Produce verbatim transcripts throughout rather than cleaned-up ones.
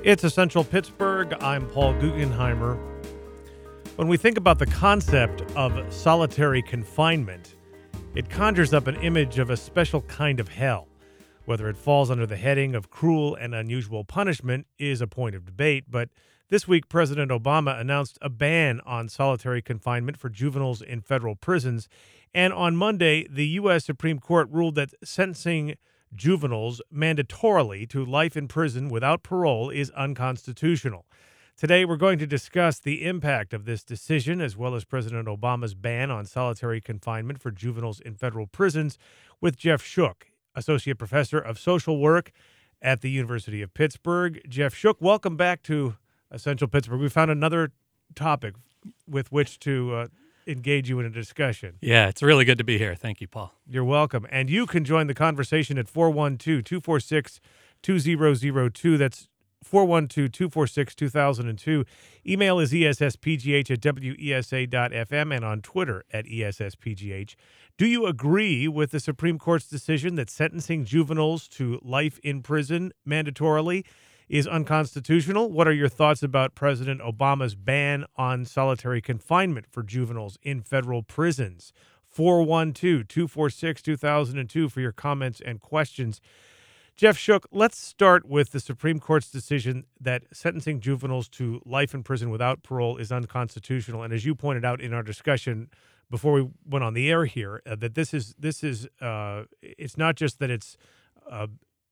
It's Essential Pittsburgh. I'm Paul Guggenheimer. When we think about the concept of solitary confinement, it conjures up an image of a special kind of hell. Whether it falls under the heading of cruel and unusual punishment is a point of debate, but this week President Obama announced a ban on solitary confinement for juveniles in federal prisons, and on Monday, the U S Supreme Court ruled that sentencing juveniles mandatorily to life in prison without parole is unconstitutional. Today, we're going to discuss the impact of this decision, as well as President Obama's ban on solitary confinement for juveniles in federal prisons, with Jeff Shook, Associate Professor of Social Work at the University of Pittsburgh. Jeff Shook, welcome back to Essential Pittsburgh. We found another topic with which to uh, engage you in a discussion. Yeah, it's really good to be here. Thank you, Paul. You're welcome. And you can join the conversation at four one two, two four six, two zero zero two. That's four one two, two four six, two thousand two. Email is E S S P G H at W E S A dot F M and on Twitter at E S S P G H. Do you agree with the Supreme Court's decision that sentencing juveniles to life in prison mandatorily is unconstitutional? What are your thoughts about President Obama's ban on solitary confinement for juveniles in federal prisons? four one two, two four six, two thousand two for your comments and questions. Jeff Shook, let's start with the Supreme Court's decision that sentencing juveniles to life in prison without parole is unconstitutional. And as you pointed out in our discussion before we went on the air here, uh, that this is this is uh, it's not just that it's uh,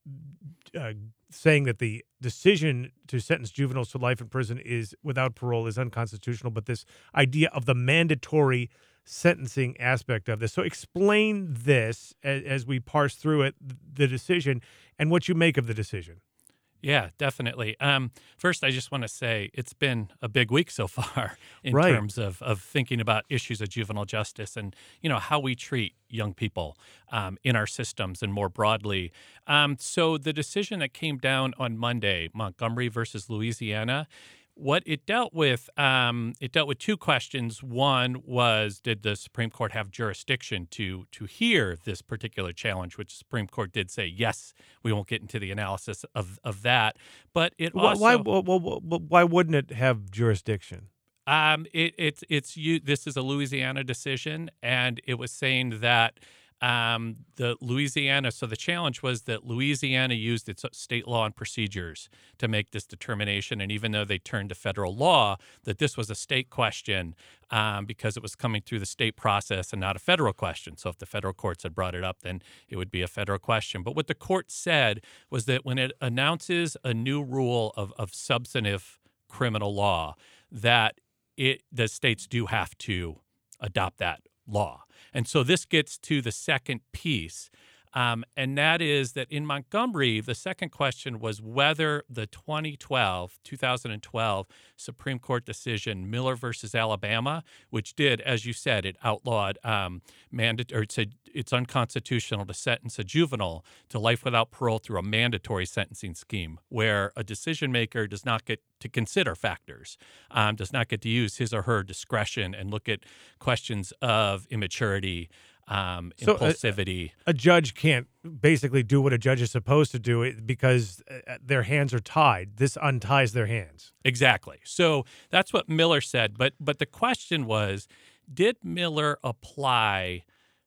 uh, saying that the decision to sentence juveniles to life in prison is without parole is unconstitutional, but this idea of the mandatory sentencing aspect of this. So explain this as, as we parse through it, the decision, and what you make of the decision. Yeah, definitely. Um, first, I just want to say it's been a big week so far in Right. terms of, of thinking about issues of juvenile justice and, you know, how we treat young people um, in our systems and more broadly. Um, so the decision that came down on Monday, Montgomery versus Louisiana, what it dealt with, um, it dealt with two questions. One was, did the Supreme Court have jurisdiction to to hear this particular challenge, which the Supreme Court did say, yes, we won't get into the analysis of, of that. But it Why, also... why, why, why why wouldn't it have jurisdiction? Um, it, it's it's you. This is a Louisiana decision, and it was saying that um, the Louisiana. So the challenge was that Louisiana used its state law and procedures to make this determination, and even though they turned to federal law, that this was a state question um, because it was coming through the state process and not a federal question. So if the federal courts had brought it up, then it would be a federal question. But what the court said was that when it announces a new rule of of substantive criminal law, that It, the states do have to adopt that law. And so this gets to the second piece, um, and that is that in Montgomery, the second question was whether the twenty twelve, two thousand twelve Supreme Court decision, Miller versus Alabama, which did, as you said, it outlawed um, mandate, or it said it's unconstitutional to sentence a juvenile to life without parole through a mandatory sentencing scheme where a decision maker does not get to consider factors, um, does not get to use his or her discretion and look at questions of immaturity, um, So, uh, impulsivity. A judge can't basically do what a judge is supposed to do it because uh, their hands are tied. This unties their hands. Exactly. So that's what Miller said. But but the question was, did Miller apply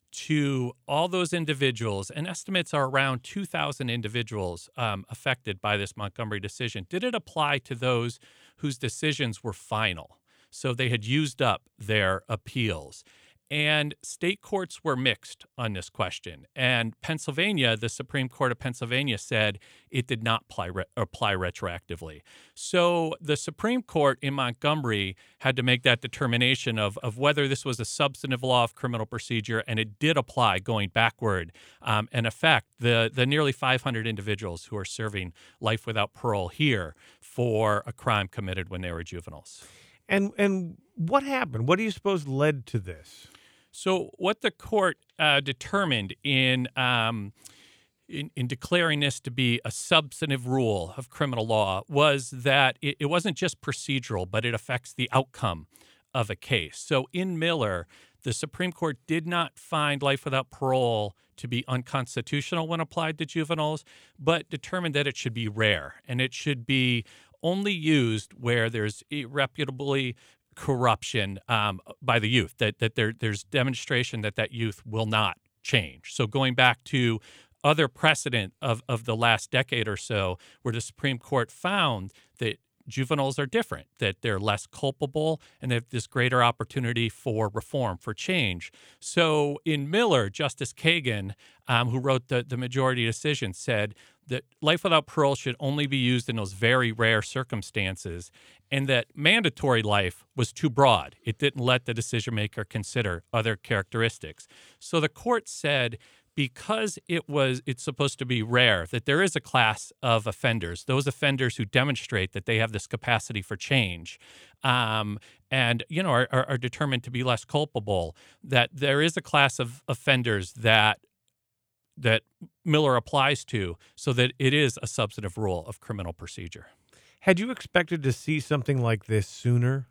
to all those individuals, and estimates are around two thousand individuals um, affected by this Montgomery decision? Did it apply to those whose decisions were final? So they had used up their appeals. And state courts were mixed on this question. And Pennsylvania, the Supreme Court of Pennsylvania said it did not apply, re- apply retroactively. So the Supreme Court in Montgomery had to make that determination of, of whether this was a substantive law of criminal procedure, and it did apply going backward um, and affect the, the nearly five hundred individuals who are serving life without parole here for a crime committed when they were juveniles. And and what happened? What do you suppose led to this? So what the court uh, determined in, um, in in declaring this to be a substantive rule of criminal law was that it, it wasn't just procedural, but it affects the outcome of a case. So in Miller, the Supreme Court did not find life without parole to be unconstitutional when applied to juveniles, but determined that it should be rare and it should be only used where there's irreputably corruption um, by the youth, that that there there's demonstration that that youth will not change. So going back to other precedent of, of the last decade or so, where the Supreme Court found that juveniles are different, that they're less culpable, and they have this greater opportunity for reform, for change. So in Miller, Justice Kagan, um, who wrote the, the majority decision, said that life without parole should only be used in those very rare circumstances, and that mandatory life was too broad. It didn't let the decision maker consider other characteristics. So the court said, because it was it's supposed to be rare, that there is a class of offenders, those offenders who demonstrate that they have this capacity for change, um, and you know are, are, are determined to be less culpable, that there is a class of offenders that that Miller applies to, so that it is a substantive rule of criminal procedure. Had you expected to see something like this sooner?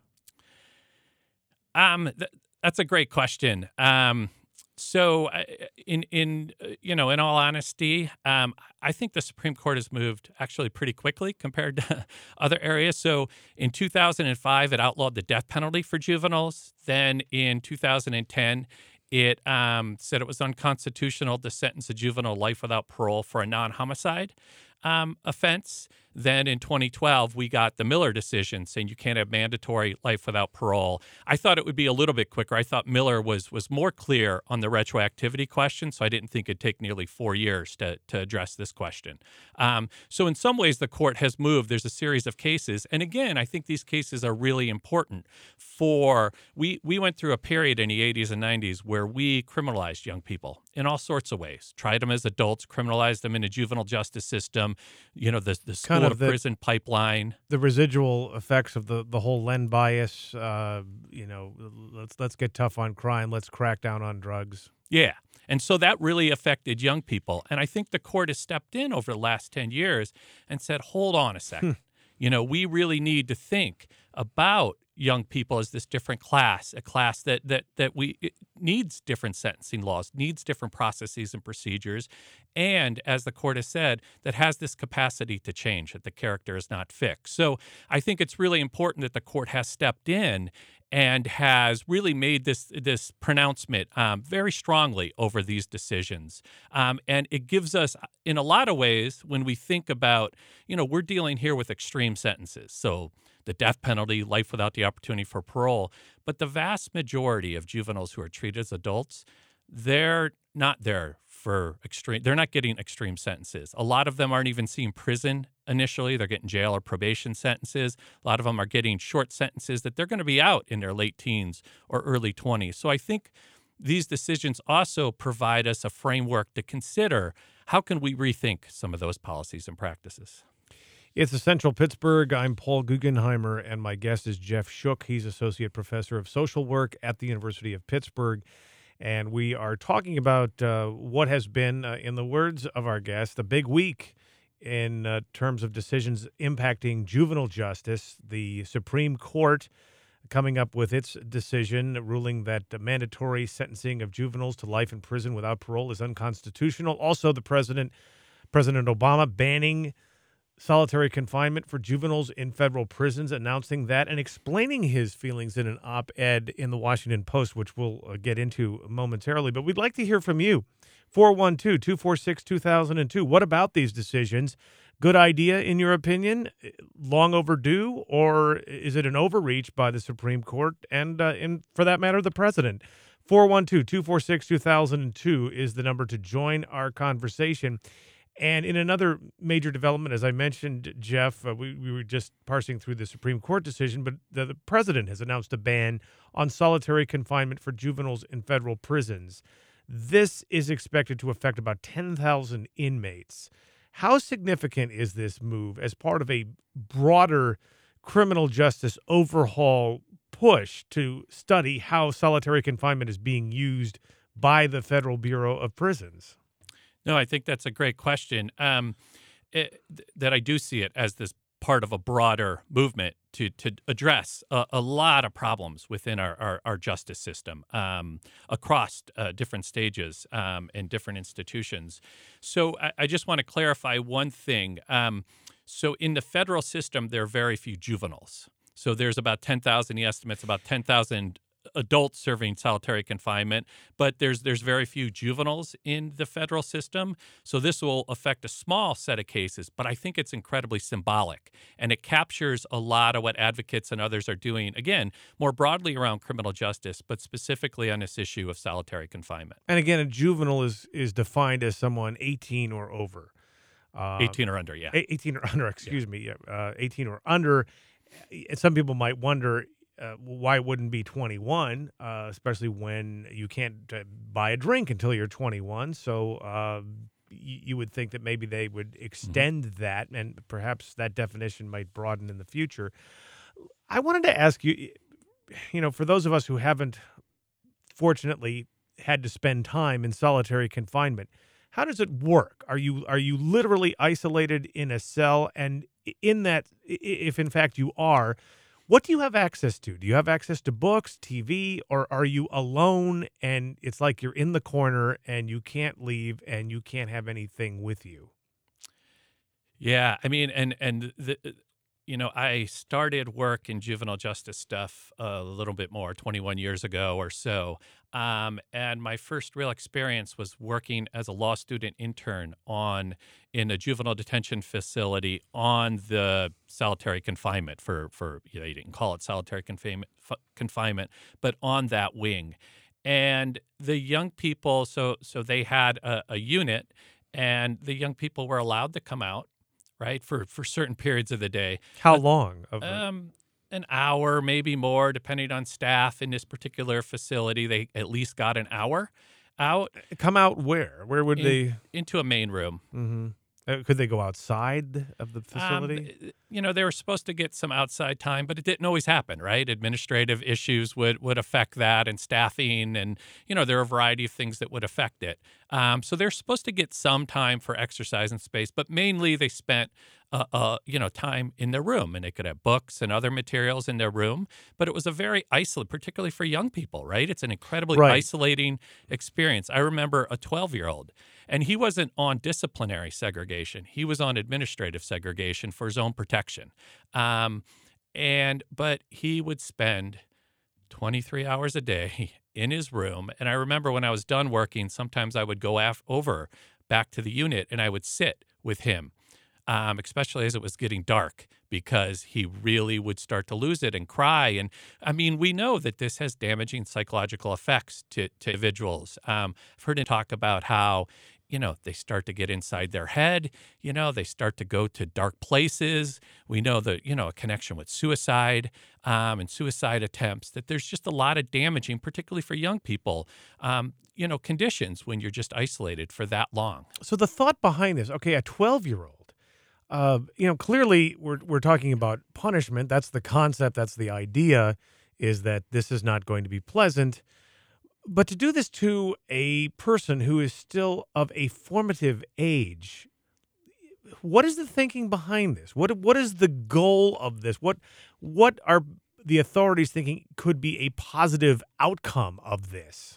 Um, th- that's a great question. Um, So, uh, in in uh, you know, in all honesty, um, I think the Supreme Court has moved actually pretty quickly compared to other areas. So, in two thousand five, it outlawed the death penalty for juveniles. Then, in two thousand ten, it um, said it was unconstitutional to sentence a juvenile life without parole for a non-homicide um, offense. Then in twenty twelve, we got the Miller decision saying you can't have mandatory life without parole. I thought it would be a little bit quicker. I thought Miller was was more clear on the retroactivity question, so I didn't think it'd take nearly four years to, to address this question. Um, so in some ways, the court has moved. There's a series of cases. And again, I think these cases are really important for, we, we went through a period in the eighties and nineties where we criminalized young people in all sorts of ways, tried them as adults, criminalized them in the juvenile justice system, you know, the, the school Kind of to the- prison pipeline. The residual effects of the, the whole Len bias, uh, you know, let's let's get tough on crime, let's crack down on drugs. Yeah. And so that really affected young people. And I think the court has stepped in over the last ten years and said, hold on a second. You know, we really need to think about young people as this different class, a class that that that we it needs different sentencing laws, needs different processes and procedures, and as the court has said, that has this capacity to change, that the character is not fixed. So I think it's really important that the court has stepped in and has really made this this pronouncement um, very strongly over these decisions. Um, and it gives us, in a lot of ways, when we think about, you know, we're dealing here with extreme sentences. So the death penalty, life without the opportunity for parole. But the vast majority of juveniles who are treated as adults, they're not there for extreme, they're not getting extreme sentences. A lot of them aren't even seeing prison initially. They're getting jail or probation sentences. A lot of them are getting short sentences that they're going to be out in their late teens or early twenties. So I think these decisions also provide us a framework to consider how can we rethink some of those policies and practices. It's Essential Pittsburgh. I'm Paul Guggenheimer, and my guest is Jeff Shook. He's Associate Professor of Social Work at the University of Pittsburgh. And we are talking about uh, what has been, uh, in the words of our guest, the big week in uh, terms of decisions impacting juvenile justice. The Supreme Court coming up with its decision, ruling that the mandatory sentencing of juveniles to life in prison without parole is unconstitutional. Also, the president, President Obama, banning solitary confinement for juveniles in federal prisons, announcing that and explaining his feelings in an op-ed in the Washington Post, which we'll uh, get into momentarily. But we'd like to hear from you. four one two, two four six, two thousand two. What about these decisions? Good idea, in your opinion? Long overdue? Or is it an overreach by the Supreme Court and, uh, in, for that matter, the president? four one two, two four six, two thousand two is the number to join our conversation. And in another major development, as I mentioned, Jeff, uh, we, we were just parsing through the Supreme Court decision, but the, the president has announced a ban on solitary confinement for juveniles in federal prisons. This is expected to affect about ten thousand inmates. How significant is this move as part of a broader criminal justice overhaul push to study how solitary confinement is being used by the Federal Bureau of Prisons? No, I think that's a great question. Um, it, th- that I do see it as this part of a broader movement to to address a, a lot of problems within our, our, our justice system um, across uh, different stages um, and different institutions. So I, I just want to clarify one thing. Um, So in the federal system, there are very few juveniles. So there's about ten thousand, he estimates about ten thousand adults serving solitary confinement, but there's there's very few juveniles in the federal system. So this will affect a small set of cases, but I think it's incredibly symbolic, and it captures a lot of what advocates and others are doing, again, more broadly around criminal justice, but specifically on this issue of solitary confinement. And again, a juvenile is is defined as someone eighteen or over. Uh, eighteen or under, yeah. eighteen or under, excuse yeah. me, uh, eighteen or under. And some people might wonder, Uh, why it wouldn't be twenty-one, uh, especially when you can't uh, buy a drink until you're twenty-one. So uh, y- you would think that maybe they would extend mm-hmm. that, and perhaps that definition might broaden in the future. I wanted to ask you, you know, for those of us who haven't, fortunately, had to spend time in solitary confinement, how does it work? Are you are you literally isolated in a cell? And in that, if in fact you are, what do you have access to? Do you have access to books, T V, or are you alone and it's like you're in the corner and you can't leave and you can't have anything with you? Yeah, I mean, and and the, you know, I started work in juvenile justice stuff a little bit more, twenty-one years ago or so. Um, and my first real experience was working as a law student intern on in a juvenile detention facility on the solitary confinement for, for you know, you didn't call it solitary confinement, f- confinement, but on that wing. And the young people, so so they had a, a unit, and the young people were allowed to come out, right, for, for certain periods of the day. How but, long? Of um, an hour, maybe more, depending on staff in this particular facility. They at least got an hour out. Come out where? Where would in, they? Into a main room. Mm-hmm. Uh, could they go outside of the facility? Um, you know, they were supposed to get some outside time, but it didn't always happen, right? Administrative issues would, would affect that, and staffing, and, you know, there are a variety of things that would affect it. Um, so they're supposed to get some time for exercise and space, but mainly they spent, uh, uh, you know, time in their room, and they could have books and other materials in their room. But it was a very isolating, particularly for young people, right? It's an incredibly right. isolating experience. I remember a twelve-year-old, and he wasn't on disciplinary segregation. He was on administrative segregation for his own protection. Um, and but he would spend twenty-three hours a day in his room. And I remember when I was done working, sometimes I would go af- over back to the unit and I would sit with him, um, especially as it was getting dark, because he really would start to lose it and cry. And I mean, we know that this has damaging psychological effects to, to individuals. Um, I've heard him talk about how, you know, they start to get inside their head, you know, they start to go to dark places. We know that, you know, a connection with suicide um, and suicide attempts, that there's just a lot of damaging, particularly for young people, um, you know, conditions when you're just isolated for that long. So the thought behind this, okay, a twelve-year-old, uh, you know, clearly we're we're talking about punishment. That's the concept. That's the idea, is that this is not going to be pleasant. But to do this to a person who is still of a formative age, what is the thinking behind this? What what is the goal of this? What what are the authorities thinking could be a positive outcome of this?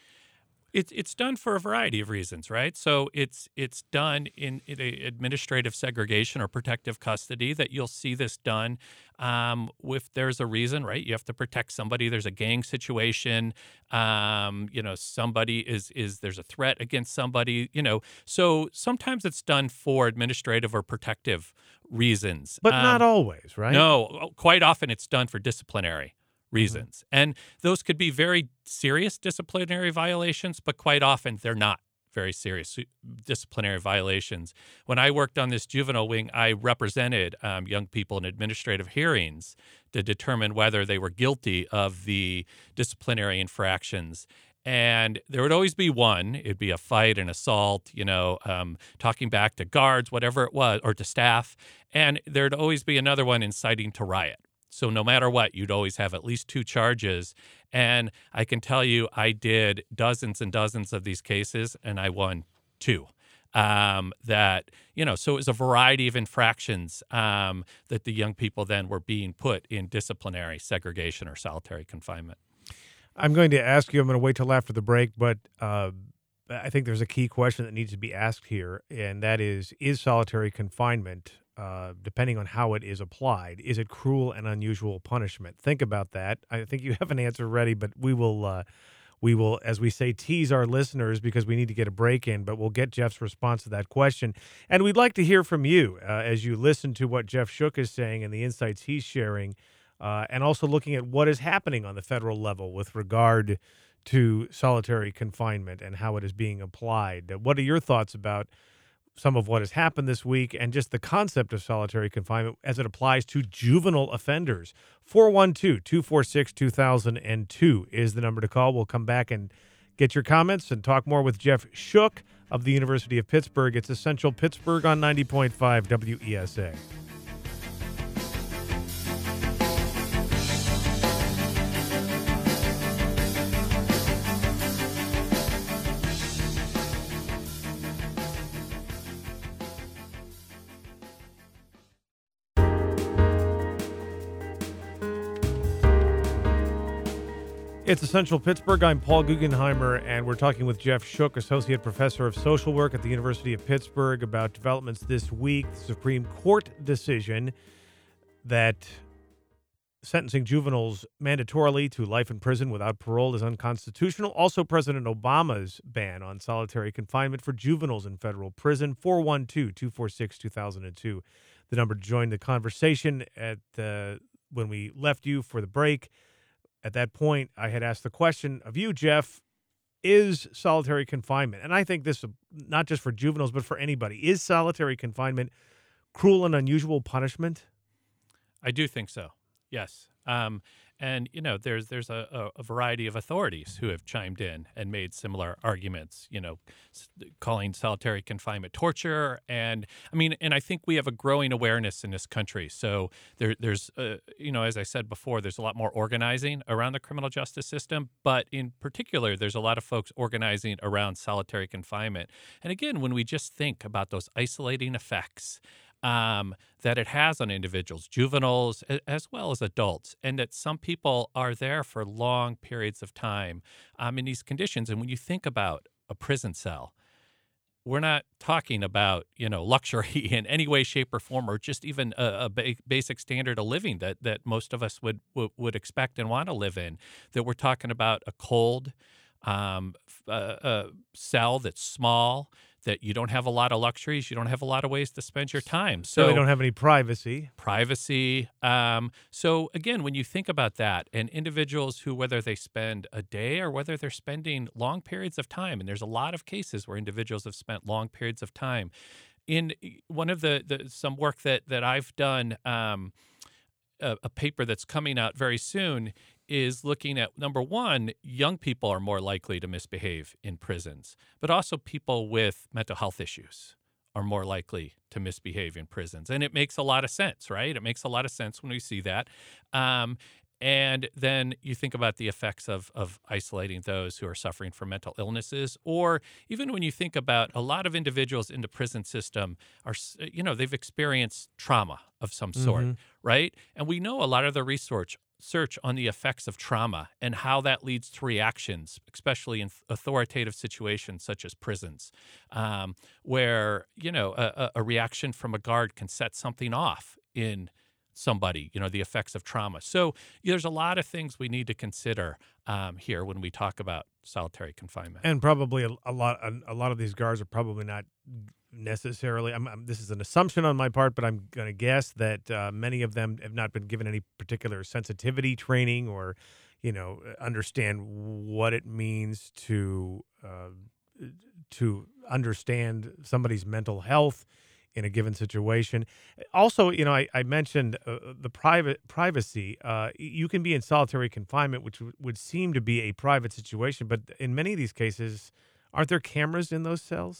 It's it's done for a variety of reasons, right? So it's it's done in, in a administrative segregation or protective custody, that you'll see this done um, if there's a reason, right? You have to protect somebody. There's a gang situation. Um, you know, somebody is is there's a threat against somebody. You know, so sometimes it's done for administrative or protective reasons, but um, not always, right? No, quite often it's done for disciplinary reasons. Mm-hmm. And those could be very serious disciplinary violations, but quite often they're not very serious disciplinary violations. When I worked on this juvenile wing, I represented um, young people in administrative hearings to determine whether they were guilty of the disciplinary infractions. And there would always be one. It'd be a fight, an assault, you know, um, talking back to guards, whatever it was, or to staff. And there'd always be another one, inciting to riot. So no matter what, you'd always have at least two charges. And I can tell you, I did dozens and dozens of these cases, and I won two. Um, that, you know, so it was a variety of infractions um, that the young people then were being put in disciplinary segregation or solitary confinement. I'm going to ask you, I'm going to wait till after the break, but uh, I think there's a key question that needs to be asked here, and that is, is solitary confinement uh, depending on how it is applied. Is it cruel and unusual punishment? Think about that. I think you have an answer ready, but we will, uh, we will, as we say, tease our listeners because we need to get a break in, but we'll get Jeff's response to that question. And we'd like to hear from you uh, as you listen to what Jeff Shook is saying and the insights he's sharing, uh, and also looking at what is happening on the federal level with regard to solitary confinement and how it is being applied. What are your thoughts about some of what has happened this week and just the concept of solitary confinement as it applies to juvenile offenders? four one two, two four six, two thousand two is the number to call. We'll come back and get your comments and talk more with Jeff Shook of the University of Pittsburgh. It's Essential Pittsburgh on ninety point five W E S A. It's Essential Pittsburgh. I'm Paul Guggenheimer, and we're talking with Jeff Shook, Associate Professor of Social Work at the University of Pittsburgh, about developments this week. The Supreme Court decision that sentencing juveniles mandatorily to life in prison without parole is unconstitutional. Also, President Obama's ban on solitary confinement for juveniles in federal prison. four one two, two four six, two thousand two, the number to join the conversation. At uh, when we left you for the break, at that point, I had asked the question of you, Jeff, is solitary confinement, and I think this not just for juveniles, but for anybody, is solitary confinement cruel and unusual punishment? I do think so, yes. Um, and, you know, there's there's a, a variety of authorities who have chimed in and made similar arguments, you know, s- calling solitary confinement torture. And, I mean, and I think we have a growing awareness in this country. So there, there's, uh, you know, as I said before, there's a lot more organizing around the criminal justice system. But in particular, there's a lot of folks organizing around solitary confinement. And again, when we just think about those isolating effects um, that it has on individuals, juveniles, a- as well as adults, and that some people are there for long periods of time um, in these conditions. And when you think about a prison cell, we're not talking about, you know, luxury in any way, shape, or form, or just even a, a ba- basic standard of living that that most of us would would, would expect and want to live in. That we're talking about a cold um, f- uh, uh, cell that's small, that you don't have a lot of luxuries, you don't have a lot of ways to spend your time. So So they don't have any privacy. privacy. Um, so again, when you think about that, and individuals who, whether they spend a day or whether they're spending long periods of time, and there's a lot of cases where individuals have spent long periods of time. In one of the, the some work that that I've done, um, a, a paper that's coming out very soon is looking at, number one, young people are more likely to misbehave in prisons, but also people with mental health issues are more likely to misbehave in prisons. And it makes a lot of sense, right? It makes a lot of sense when we see that. Um, and then you think about the effects of, of isolating those who are suffering from mental illnesses, or even when you think about a lot of individuals in the prison system are, s- you know, they've experienced trauma of some sort, Mhm. right? And we know a lot of the research search on the effects of trauma and how that leads to reactions, especially in authoritative situations such as prisons, um, where, you know, a, a a reaction from a guard can set something off in somebody, you know, the effects of trauma. So there's a lot of things we need to consider um, here when we talk about solitary confinement. And probably a, a lot a, a lot of these guards are probably not necessarily, I'm, I'm, this is an assumption on my part, but I'm going to guess that uh, many of them have not been given any particular sensitivity training or, you know, understand what it means to uh, to understand somebody's mental health in a given situation. Also, you know, I, I mentioned uh, the private privacy. Uh, you can be in solitary confinement, which w- would seem to be a private situation, but in many of these cases, aren't there cameras in those cells?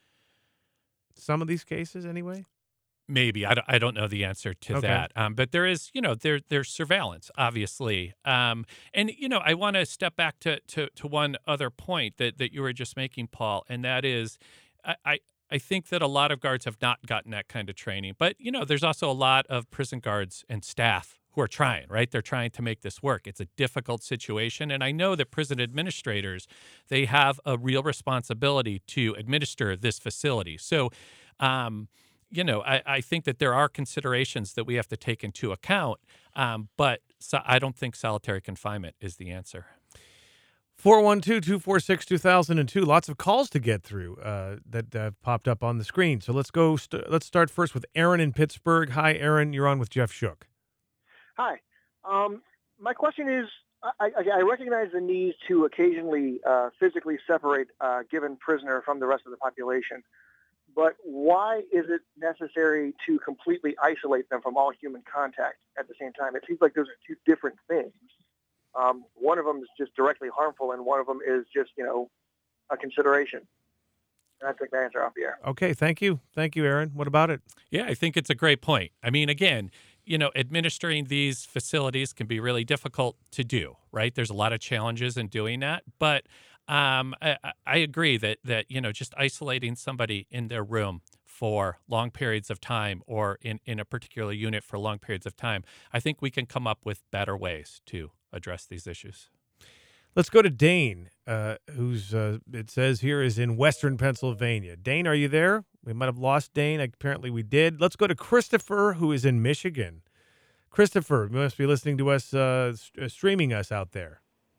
Some of these cases, anyway. Maybe I don't, I don't know the answer to Okay. that, um, but there is, you know, there there's surveillance, obviously, um, and you know, I want to step back to, to to one other point that that you were just making, Paul, and that is, I, I I think that a lot of guards have not gotten that kind of training, but you know, there's also a lot of prison guards and staff who are trying, right? They're trying to make this work. It's a difficult situation, and I know that prison administrators, they have a real responsibility to administer this facility. So. Um, you know, I, I think that there are considerations that we have to take into account, um, but so I don't think solitary confinement is the answer. four one two, two four six, two thousand two. Lots of calls to get through uh, that uh, popped up on the screen. So let's go. St- let's start first with Aaron in Pittsburgh. Hi, Aaron. You're on with Jeff Shook. Hi. Um, my question is, I, I, I recognize the need to occasionally uh, physically separate a given prisoner from the rest of the population, but why is it necessary to completely isolate them from all human contact at the same time? It seems like those are two different things. Um, one of them is just directly harmful, and one of them is just, you know, a consideration. And I take the answer off the air. Okay, thank you. Thank you, Aaron. What about it? Yeah, I think it's a great point. I mean, again, you know, administering these facilities can be really difficult to do, right? There's a lot of challenges in doing that. But um, I, I agree that, that, you know, just isolating somebody in their room for long periods of time or in, in a particular unit for long periods of time, I think we can come up with better ways to address these issues. Let's go to Dane, uh, who's, uh, it says here, is in Western Pennsylvania. Dane, are you there? We might have lost Dane. Apparently we did. Let's go to Christopher, who is in Michigan. Christopher, you must be listening to us, uh, st- streaming us out there.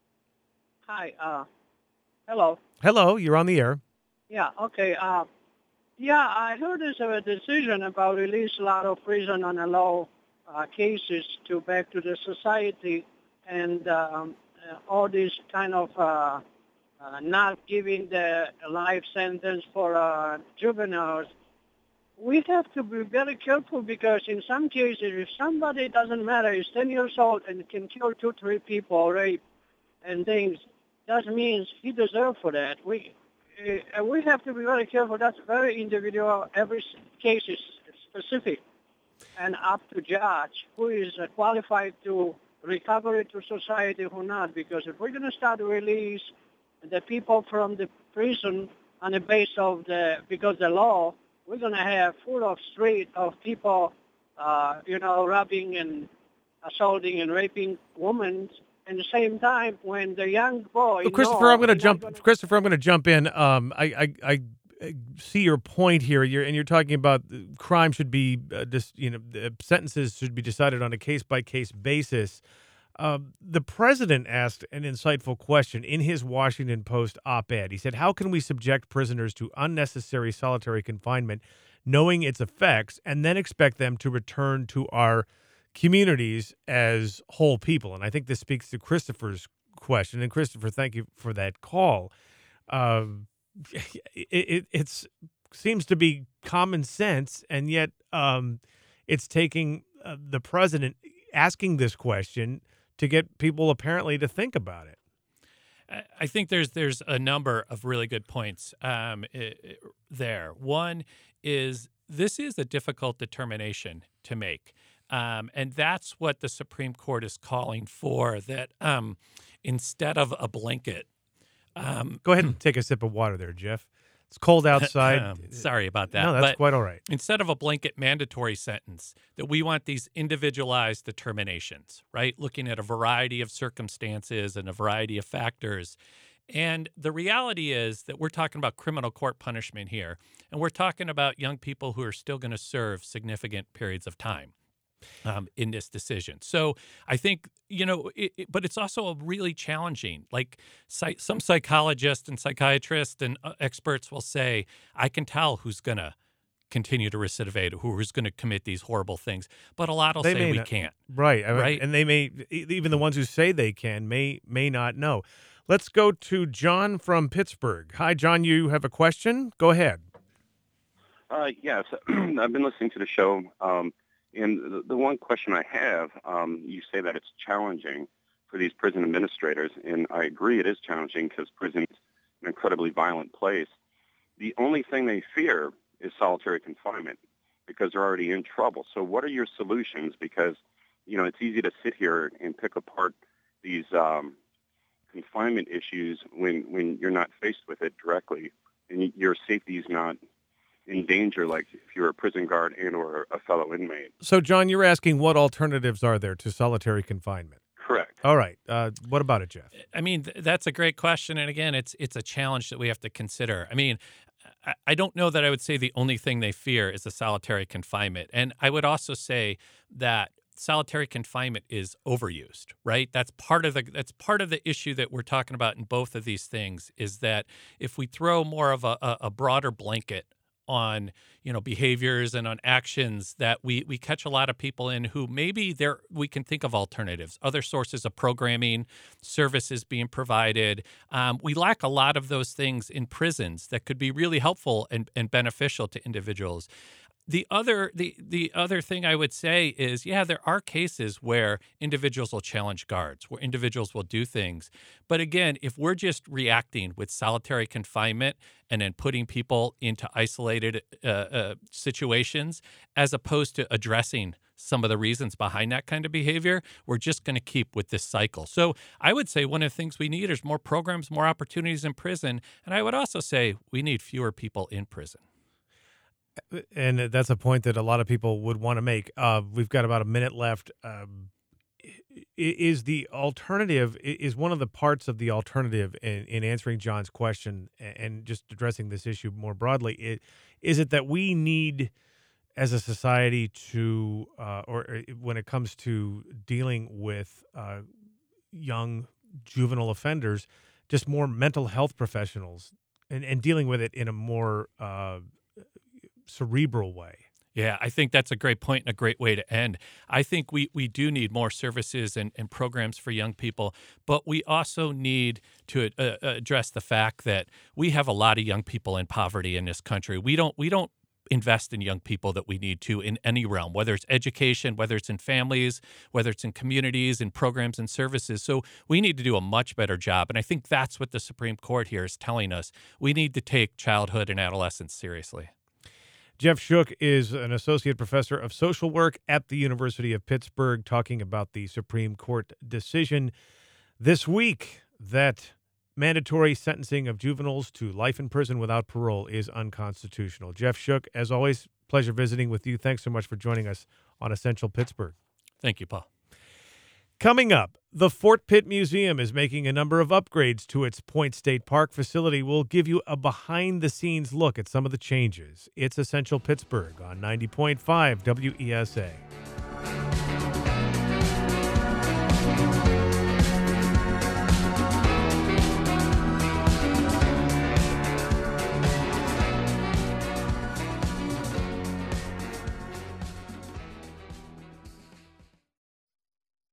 Hi. Uh, hello. Hello, you're on the air. Yeah. Okay. Uh, yeah, I heard there's a decision about release a lot of prison on the law uh, cases to back to the society, and um, uh, all these kind of uh, uh, not giving the life sentence for uh, juveniles. We have to be very careful because in some cases, if somebody doesn't matter, is ten years old and can kill two, three people, rape and things, that means he deserves for that. We uh, we have to be very careful. That's very individual. Every case is specific and up to judge who is uh, qualified to recover it to society, who not. Because if we're going to start to release the people from the prison on the base of the, because the law, we're going to have full of street of people, uh, you know, robbing and assaulting and raping women. At the same time, when the young boy, well, Christopher, know, I'm going to jump. gonna... Christopher, I'm going to jump in. Um, I, I, I see your point here. You're, and you're talking about crime should be, uh, dis, you know, sentences should be decided on a case by case basis. Uh, the president asked an insightful question in his Washington Post op-ed. He said, how can we subject prisoners to unnecessary solitary confinement, knowing its effects, and then expect them to return to our communities as whole people? And I think this speaks to Christopher's question. And Christopher, thank you for that call. Uh, it it it's, seems to be common sense, and yet um, it's taking uh, the president asking this question to get people apparently to think about it. I think there's there's a number of really good points um, there. One is this is a difficult determination to make. Um, and that's what the Supreme Court is calling for, that um, instead of a blanket. Um, Go ahead and take a sip of water there, Jeff. It's cold outside. um, sorry about that. No, that's but quite all right. Instead of a blanket mandatory sentence, that we want these individualized determinations, right? Looking at a variety of circumstances and a variety of factors. And the reality is that we're talking about criminal court punishment here, and we're talking about young people who are still going to serve significant periods of time. Um, in this decision. So I think, you know, it, it, but it's also a really challenging, like psych, some psychologists and psychiatrists and uh, experts will say, I can tell who's going to continue to recidivate, who's going to commit these horrible things. But a lot will they say we not, can't. Right. Right. And they may, even the ones who say they can, may may not know. Let's go to John from Pittsburgh. Hi, John. You have a question? Go ahead. Uh, yes. I've been listening to the show. Um, And the, the one question I have, um, you say that it's challenging for these prison administrators, and I agree it is challenging because prison is an incredibly violent place. The only thing they fear is solitary confinement because they're already in trouble. So what are your solutions? Because, you know, it's easy to sit here and pick apart these um, confinement issues when, when you're not faced with it directly, and your safety is not in danger, like if you're a prison guard and or a fellow inmate. So, John, you're asking what alternatives are there to solitary confinement? Correct. All right. Uh, what about it, Jeff? I mean, th- that's a great question. And again, it's it's a challenge that we have to consider. I mean, I, I don't know that I would say the only thing they fear is the solitary confinement. And I would also say that solitary confinement is overused, right? That's part of the that's part of the issue that we're talking about in both of these things, is that if we throw more of a, a, a broader blanket on, you know, behaviors and on actions, that we we catch a lot of people in who maybe there we can think of alternatives, other sources of programming, services being provided. Um, we lack a lot of those things in prisons that could be really helpful and, and beneficial to individuals. The other the the other thing I would say is, yeah, there are cases where individuals will challenge guards, where individuals will do things. But again, if we're just reacting with solitary confinement and then putting people into isolated uh, uh, situations, as opposed to addressing some of the reasons behind that kind of behavior, we're just going to keep with this cycle. So I would say one of the things we need is more programs, more opportunities in prison. And I would also say we need fewer people in prison. And that's a point that a lot of people would want to make. Uh, we've got about a minute left. Um, is the alternative, is one of the parts of the alternative in, in answering John's question and just addressing this issue more broadly, it, is it that we need as a society to, uh, or when it comes to dealing with uh, young juvenile offenders, just more mental health professionals and, and dealing with it in a more uh, cerebral way? Yeah, I think that's a great point and a great way to end. I think we, we do need more services and, and programs for young people, but we also need to uh, address the fact that we have a lot of young people in poverty in this country. We don't we don't invest in young people that we need to in any realm, whether it's education, whether it's in families, whether it's in communities, in programs and services. So we need to do a much better job. And I think that's what the Supreme Court here is telling us. We need to take childhood and adolescence seriously. Jeff Shook is an associate professor of social work at the University of Pittsburgh, talking about the Supreme Court decision this week that mandatory sentencing of juveniles to life in prison without parole is unconstitutional. Jeff Shook, as always, pleasure visiting with you. Thanks so much for joining us on Essential Pittsburgh. Thank you, Paul. Coming up, the Fort Pitt Museum is making a number of upgrades to its Point State Park facility. We'll give you a behind-the-scenes look at some of the changes. It's Essential Pittsburgh on ninety point five W E S A.